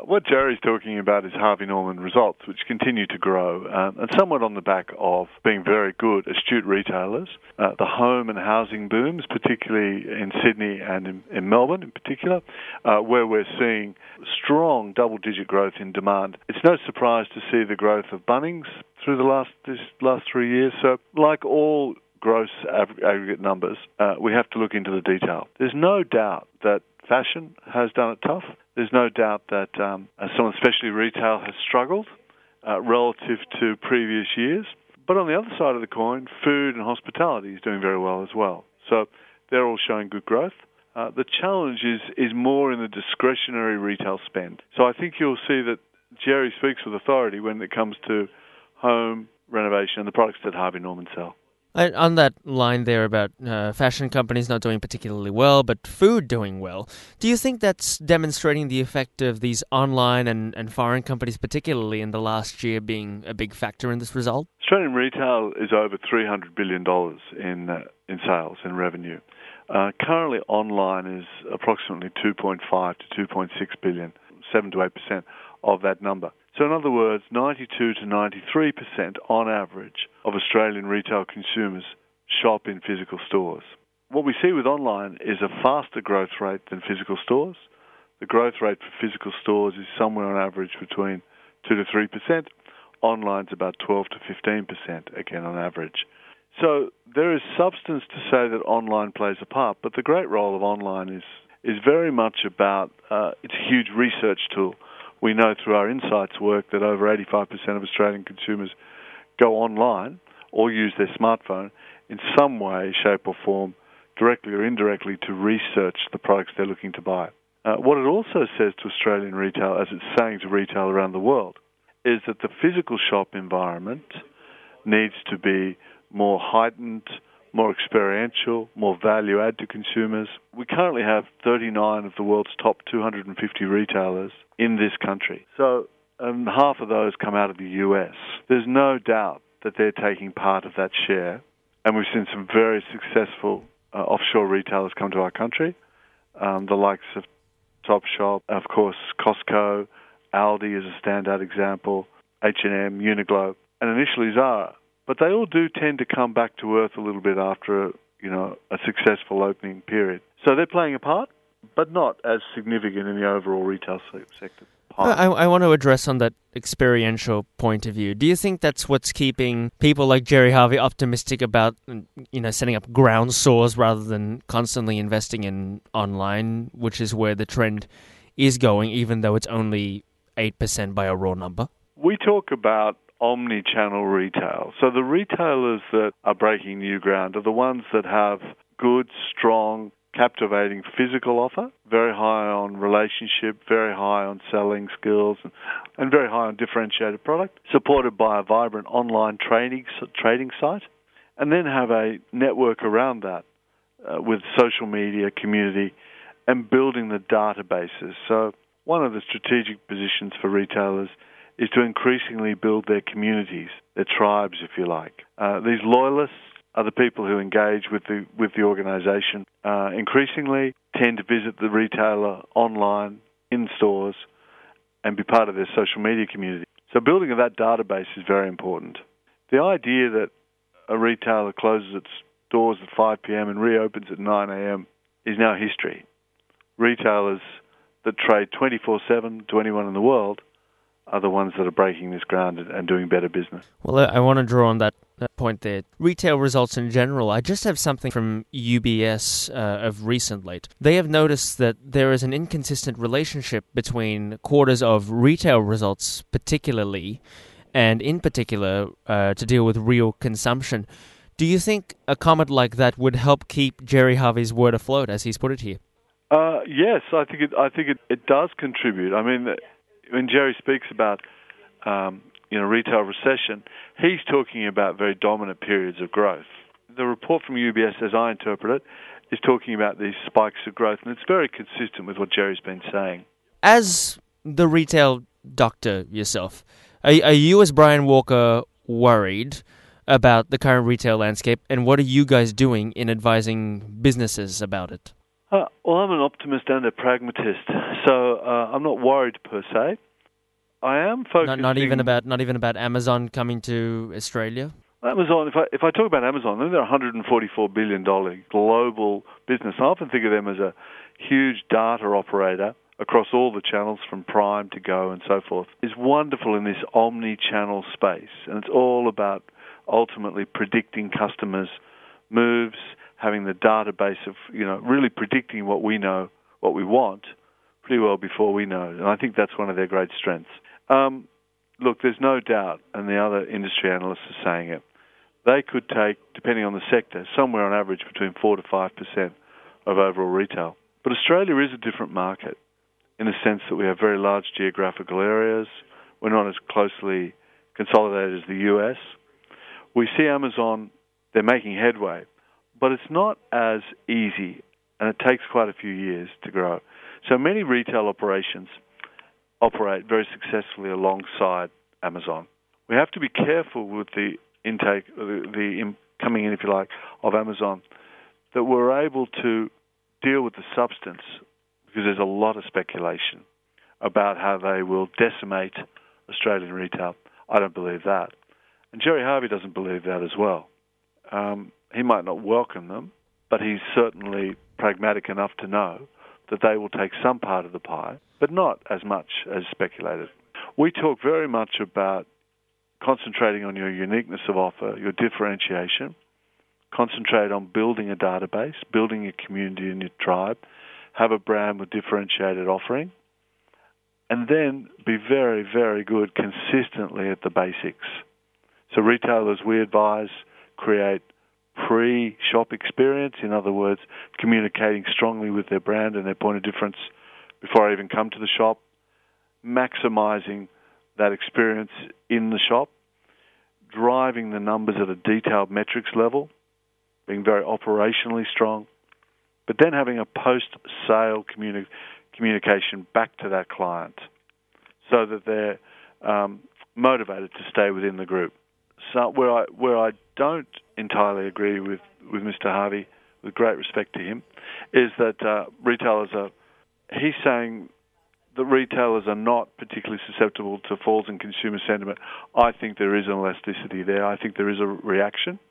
What Jerry's talking about is Harvey Norman results, which continue to grow, and somewhat on the back of being very good, astute retailers. The home and housing booms, particularly in Sydney and in Melbourne in particular, where we're seeing strong double-digit growth in demand. It's no surprise to see the growth of Bunnings through the last 3 years. So, like all gross aggregate numbers, we have to look into the detail. There's no doubt that fashion has done it tough. There's no doubt that some especially retail has struggled relative to previous years. But on the other side of the coin, food and hospitality is doing very well as well. So they're all showing good growth. The challenge is more in the discretionary retail spend. So I think you'll see that Jerry speaks with authority when it comes to home renovation and the products that Harvey Norman sell. On that line there about fashion companies not doing particularly well, but food doing well, do you think that's demonstrating the effect of these online and foreign companies, particularly in the last year, being a big factor in this result? Australian retail is over $300 billion in sales and revenue. Currently, online is approximately 2.5 to 2.6 billion, 7 to 8% of that number. So in other words, 92 to 93% on average of Australian retail consumers shop in physical stores. What we see with online is a faster growth rate than physical stores. The growth rate for physical stores is somewhere on average between 2 to 3%. Online's about 12 to 15%, again on average. So there is substance to say that online plays a part, but the great role of online is very much about, it's a huge research tool. We know through our insights work that over 85% of Australian consumers go online or use their smartphone in some way, shape or form, directly or indirectly, to research the products they're looking to buy. What it also says to Australian retail, as it's saying to retail around the world, is that the physical shop environment needs to be more heightened, more experiential, more value add to consumers. We currently have 39 of the world's top 250 retailers in this country. So half of those come out of the US. There's no doubt that they're taking part of that share. And we've seen some very successful offshore retailers come to our country, the likes of Topshop, of course, Costco, Aldi is a standout example, H&M, Uniqlo, and initially Zara. But they all do tend to come back to earth a little bit after a successful opening period. So they're playing a part, but not as significant in the overall retail sector. I want to address on that experiential point of view. Do you think that's what's keeping people like Gerry Harvey optimistic about, setting up ground stores rather than constantly investing in online, which is where the trend is going, even though it's only 8% by a raw number? We talk about omni-channel retail. So the retailers that are breaking new ground are the ones that have good, strong, captivating physical offer, very high on relationship, very high on selling skills, and very high on differentiated product, supported by a vibrant online trading site, and then have a network around that with social media, community, and building the databases. So one of the strategic positions for retailers is to increasingly build their communities, their tribes, if you like. These loyalists are the people who engage with the organisation. Increasingly tend to visit the retailer online, in stores, and be part of their social media community. So building of that database is very important. The idea that a retailer closes its doors at 5 p.m. and reopens at 9 a.m. is now history. Retailers that trade 24/7 to anyone in the world are the ones that are breaking this ground and doing better business. Well, I want to draw on that point there. Retail results in general. I just have something from UBS of recent late. They have noticed that there is an inconsistent relationship between quarters of retail results particularly, and in particular to deal with real consumption. Do you think a comment like that would help keep Gerry Harvey's word afloat, as he's put it here? Yes, I think it does contribute. I mean, when Jerry speaks about retail recession, he's talking about very dominant periods of growth. The report from UBS, as I interpret it, is talking about these spikes of growth, and it's very consistent with what Jerry's been saying. As the retail doctor yourself, are you, as Brian Walker, worried about the current retail landscape, and what are you guys doing in advising businesses about it? Well, I'm an optimist and a pragmatist, so I'm not worried per se. I am focusing... Not even about Amazon coming to Australia? Amazon, if I talk about Amazon, they're a $144 billion global business. I often think of them as a huge data operator across all the channels from Prime to Go and so forth. It's wonderful in this omni-channel space, and it's all about ultimately predicting customers' moves, having the database of, really predicting what we know, what we want, pretty well before we know it. And I think that's one of their great strengths. Look, there's no doubt, and the other industry analysts are saying it, they could take, depending on the sector, somewhere on average between 4 to 5% of overall retail. But Australia is a different market in the sense that we have very large geographical areas. We're not as closely consolidated as the US. We see Amazon, they're making headway, but it's not as easy, and it takes quite a few years to grow. So many retail operations operate very successfully alongside Amazon. We have to be careful with the intake, coming in, if you like, of Amazon, that we're able to deal with the substance, because there's a lot of speculation about how they will decimate Australian retail. I don't believe that. And Gerry Harvey doesn't believe that as well. He might not welcome them, but he's certainly pragmatic enough to know that they will take some part of the pie, but not as much as speculated. We talk very much about concentrating on your uniqueness of offer, your differentiation, concentrate on building a database, building a community in your tribe, have a brand with differentiated offering, and then be very, very good consistently at the basics. So retailers, we advise, create pre-shop experience, in other words, communicating strongly with their brand and their point of difference before I even come to the shop, maximizing that experience in the shop, driving the numbers at a detailed metrics level, being very operationally strong, but then having a post-sale communication back to that client so that they're motivated to stay within the group. So where I don't entirely agree with Mr. Harvey, with great respect to him, is that he's saying that retailers are not particularly susceptible to falls in consumer sentiment. I think there is an elasticity there. I think there is a reaction.